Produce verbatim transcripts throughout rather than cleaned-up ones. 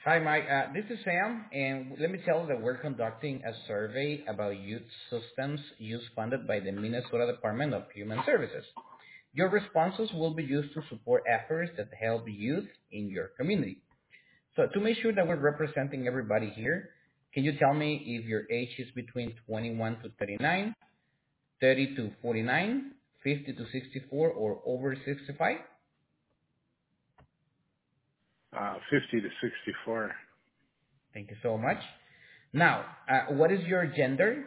Hi, Mike. Uh, this is Sam, and let me tell you that we're conducting a survey about youth systems use funded by the Minnesota Department of Human Services. Your responses will be used to support efforts that help youth in your community. So to make sure that we're representing everybody here, can you tell me if your age is between twenty-one to thirty-nine, thirty to forty-nine, fifty to sixty-four, or over sixty-five? Uh, fifty to sixty-four, Thank you so much. Now, uh, what is your gender?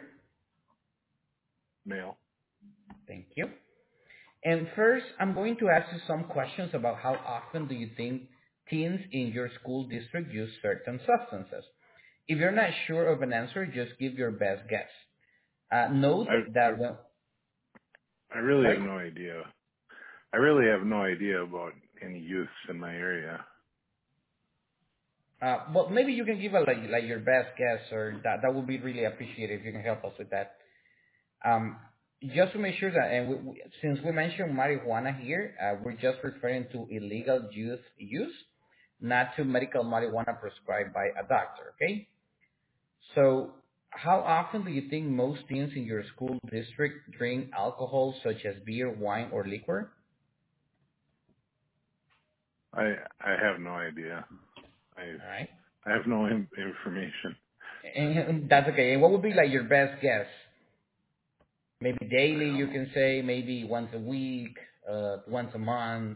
male. Thank you. And first, I'm going to ask you some questions about how often do you think teens in your school district use certain substances. If you're not sure of an answer, just give your best guess. Uh, note I, I, that when, I really sorry? have no idea. I really have no idea about any youths in my area. Uh, well, maybe you can give a, like, like your best guess, or that, that would be really appreciated if you can help us with that. Um, just to make sure that, and we, we, since we mentioned marijuana here, uh, we're just referring to illegal youth use, not to medical marijuana prescribed by a doctor, okay? So how often do you think most teens in your school district drink alcohol such as beer, wine, or liquor? I I have no idea. I All right. I have no in, information. And that's okay. And what would be like your best guess? Maybe I daily, don't you know. can say, maybe once a week, uh, once a month.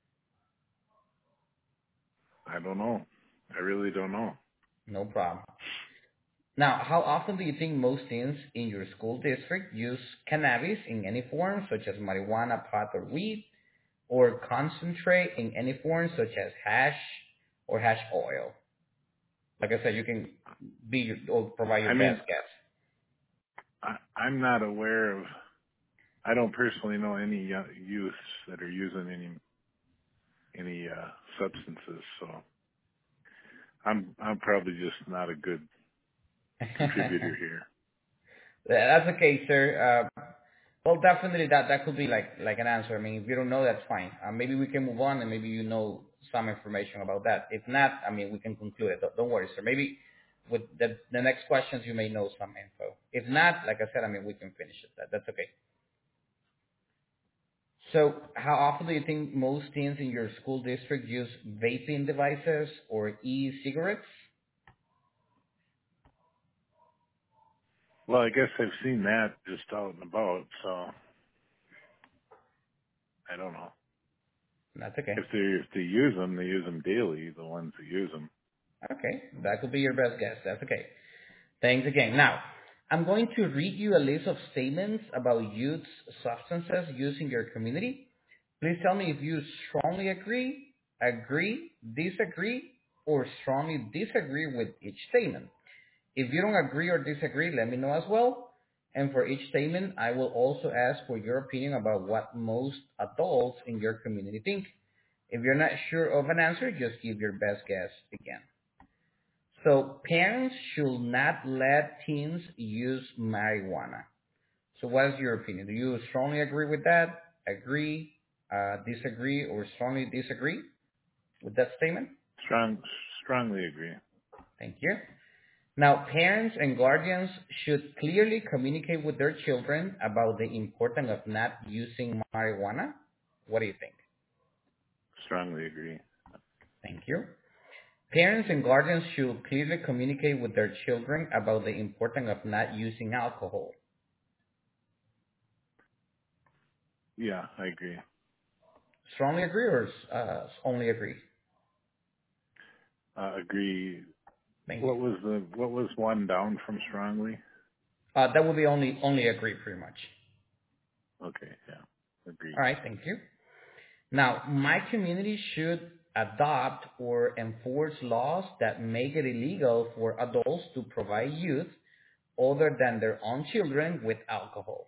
I don't know. I really don't know. No problem. Now, how often do you think most teens in your school district use cannabis in any form, such as marijuana, pot, or weed, or concentrate in any form, such as hash or hash oil? Like I said, you can be your, or provide your I mean, best guess. I, I'm not aware of. I don't personally know any yo- youths that are using any any uh, substances. So I'm I'm probably just not a good contributor here. That's okay, sir. Uh, well, definitely that that could be like like an answer. I mean, if you don't know, that's fine. Uh, maybe we can move on, and maybe you know some information about that. If not, I mean, we can conclude it. Don't, don't worry, sir. Maybe with the the next questions, you may know some info. If not, like I said, I mean, we can finish it. That that's okay. So, how often do you think most teens in your school district use vaping devices or e-cigarettes? Well, I guess I've seen that just out and about, so I don't know. That's okay. If they if they use them, they use them daily. The ones that use them. Okay, that could be your best guess. That's okay. Thanks again. Now, I'm going to read you a list of statements about youth substances used in your community. Please tell me if you strongly agree, agree, disagree, or strongly disagree with each statement. If you don't agree or disagree, let me know as well. And for each statement, I will also ask for your opinion about what most adults in your community think. If you're not sure of an answer, just give your best guess again. So parents should not let teens use marijuana. So what is your opinion? Do you strongly agree with that? Agree, uh, disagree, or strongly disagree with that statement? Strong, strongly agree. Thank you. Now, parents and guardians should clearly communicate with their children about the importance of not using marijuana. What do you think? Strongly agree. Thank you. Parents and guardians should clearly communicate with their children about the importance of not using alcohol. Yeah, I agree. Strongly agree or uh, only agree? Uh, agree. Thank you. What was the what was one down from strongly? Uh, that would be only only agree pretty much. Okay, yeah, agree. All right, thank you. Now, my community should adopt or enforce laws that make it illegal for adults to provide youth other than their own children with alcohol.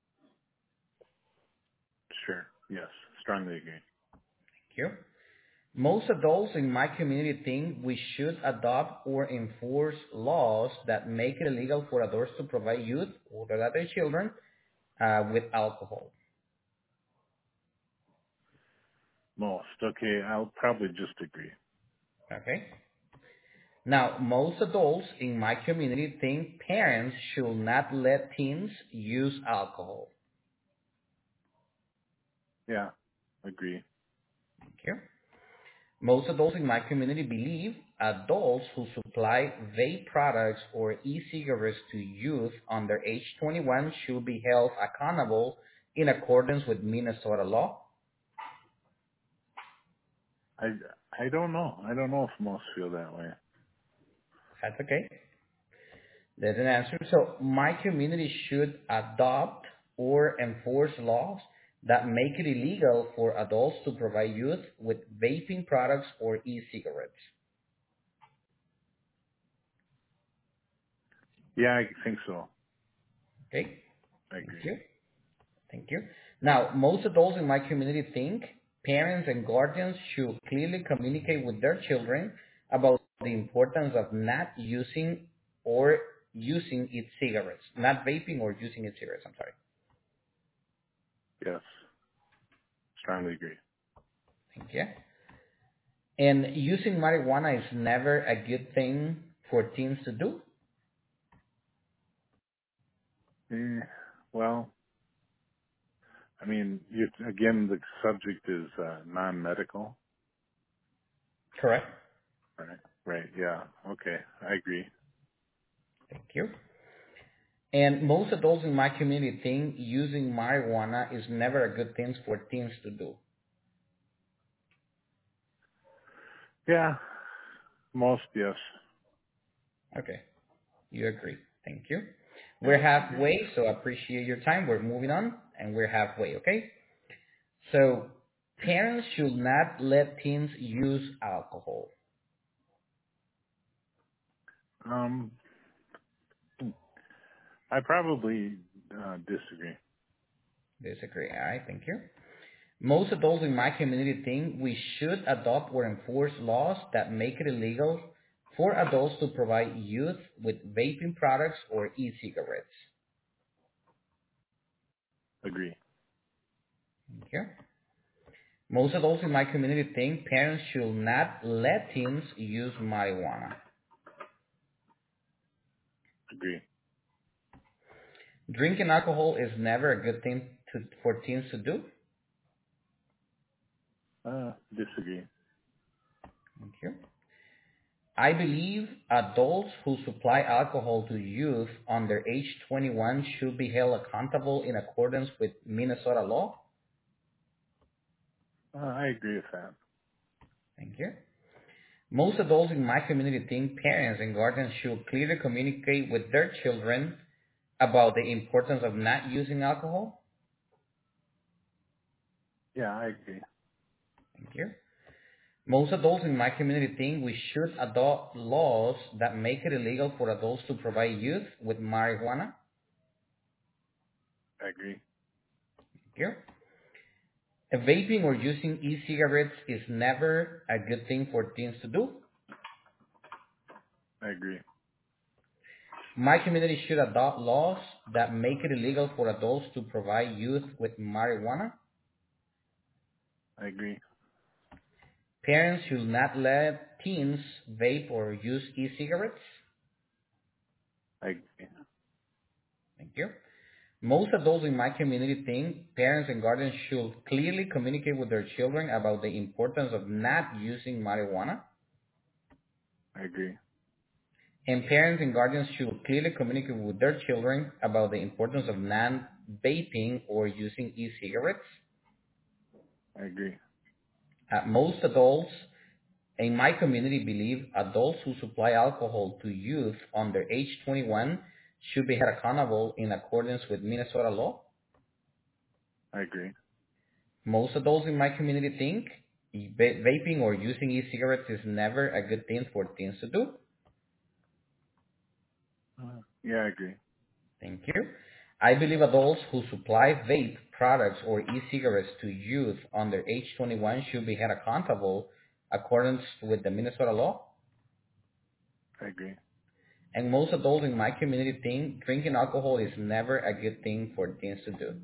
Sure. Yes, strongly agree. Thank you. Most adults in my community think we should adopt or enforce laws that make it illegal for adults to provide youth other than their children uh, with alcohol. Most. Okay, I'll probably just agree. Okay. Now, most adults in my community think parents should not let teens use alcohol. Yeah, agree. Thank you. Most adults in my community believe adults who supply vape products or e-cigarettes to youth under age twenty-one should be held accountable in accordance with Minnesota law. I I don't know. I don't know if most feel that way. That's okay. There's an answer. So my community should adopt or enforce laws that make it illegal for adults to provide youth with vaping products or e-cigarettes. Yeah, I think so. Okay? I Thank agree. you. Thank you. Now, most adults in my community think parents and guardians should clearly communicate with their children about the importance of not using or using e-cigarettes, not vaping or using e-cigarettes, I'm sorry. Yes, strongly agree. Thank you. And using marijuana is never a good thing for teens to do. Eh, well, I mean, you, again, the subject is uh, non-medical. Correct. Right. Right. Yeah. Okay. I agree. Thank you. And most adults in my community think using marijuana is never a good thing for teens to do. Yeah. Most, yes. Okay. You agree. Thank you. Yeah. We're Agree. halfway, so I appreciate your time. We're moving on, and we're halfway, okay? So, parents should not let teens use alcohol. Um, I probably uh, disagree. Disagree. All right, thank you. Most adults in my community think we should adopt or enforce laws that make it illegal for adults to provide youth with vaping products or e-cigarettes. Agree. Thank you. Most adults in my community think parents should not let teens use marijuana. Agree. Drinking alcohol is never a good thing to, for teens to do. Uh, disagree. Thank you. I believe adults who supply alcohol to youth under age twenty-one should be held accountable in accordance with Minnesota law. Uh, I agree with that. Thank you. Most adults in my community think parents and guardians should clearly communicate with their children about the importance of not using alcohol. Yeah, I agree. Thank you. Most adults in my community think we should adopt laws that make it illegal for adults to provide youth with marijuana. I agree. Thank you. Uh, Vaping or using e-cigarettes is never a good thing for teens to do. I agree. My community should adopt laws that make it illegal for adults to provide youth with marijuana. I agree. Parents should not let teens vape or use e-cigarettes. I agree. Thank you. Most adults in my community think parents and guardians should clearly communicate with their children about the importance of not using marijuana. I agree. And parents and guardians should clearly communicate with their children about the importance of non-vaping or using e-cigarettes. I agree. Uh, most adults in my community believe adults who supply alcohol to youth under age twenty-one should be held accountable in accordance with Minnesota law. I agree. Most adults in my community think va- vaping or using e-cigarettes is never a good thing for teens to do. Uh, yeah, I agree. Thank you. I believe adults who supply vape products or e-cigarettes to youth under age twenty-one should be held accountable according with the Minnesota law. I agree. And most adults in my community think drinking alcohol is never a good thing for teens to do.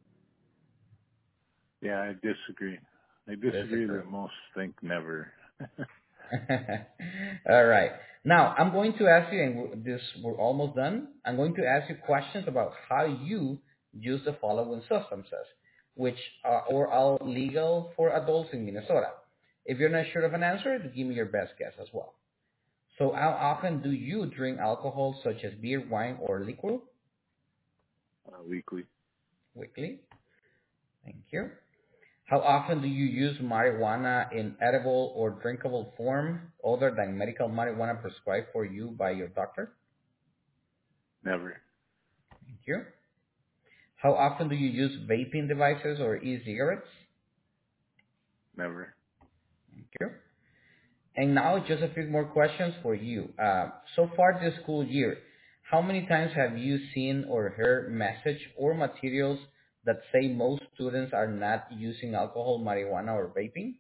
Yeah, I disagree. I disagree Disagree. that most think never. All right. Now, I'm going to ask you, and we're- this we're almost done. I'm going to ask you questions about how you use the following substances, which are or are legal for adults in Minnesota. If you're not sure of an answer, give me your best guess as well. So, how often do you drink alcohol, such as beer, wine, or liquor? Uh, weekly. Weekly. Thank you. How often do you use marijuana in edible or drinkable form other than medical marijuana prescribed for you by your doctor? Never. Thank you. How often do you use vaping devices or e-cigarettes? Never. Thank you. And now just a few more questions for you. Uh, so far this school year, how many times have you seen or heard message or materials that say most students are not using alcohol, marijuana, or vaping?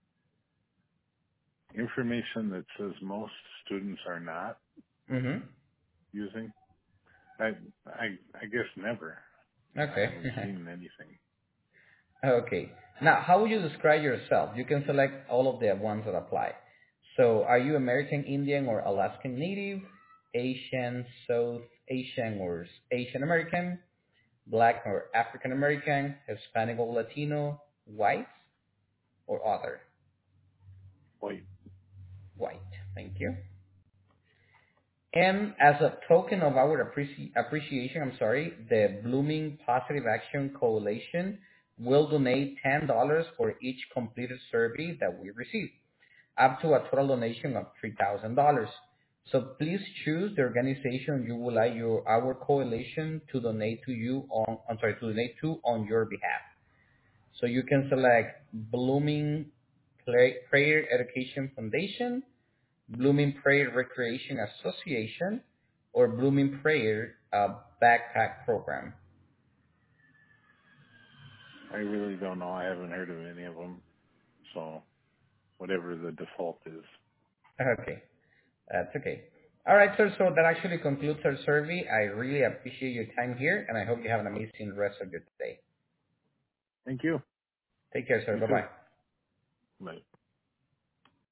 Information that says most students are not Mm-hmm. using. I I I guess never. I Okay. haven't seen anything. Okay. Now, how would you describe yourself? You can select all of the ones that apply. So, are you American Indian or Alaskan Native, Asian, South Asian or Asian American, Black or African American, Hispanic or Latino, white, or other? Wait. White. Thank you. And as a token of our appreci- appreciation, I'm sorry, the Blooming Positive Action Coalition will donate ten dollars for each completed survey that we receive, up to a total donation of three thousand dollars. So please choose the organization you would like your our coalition to donate to you on I'm sorry to donate to on your behalf. So you can select Blooming Play, Prayer Education Foundation, Blooming Prayer Recreation Association, or Blooming Prayer uh, Backpack Program. I really don't know. I haven't heard of any of them. So whatever the default is. Okay, that's okay. All right, sir. So that actually concludes our survey. I really appreciate your time here, and I hope you have an amazing rest of your day. Thank you. Take care, sir. You too. Bye-bye. Bye.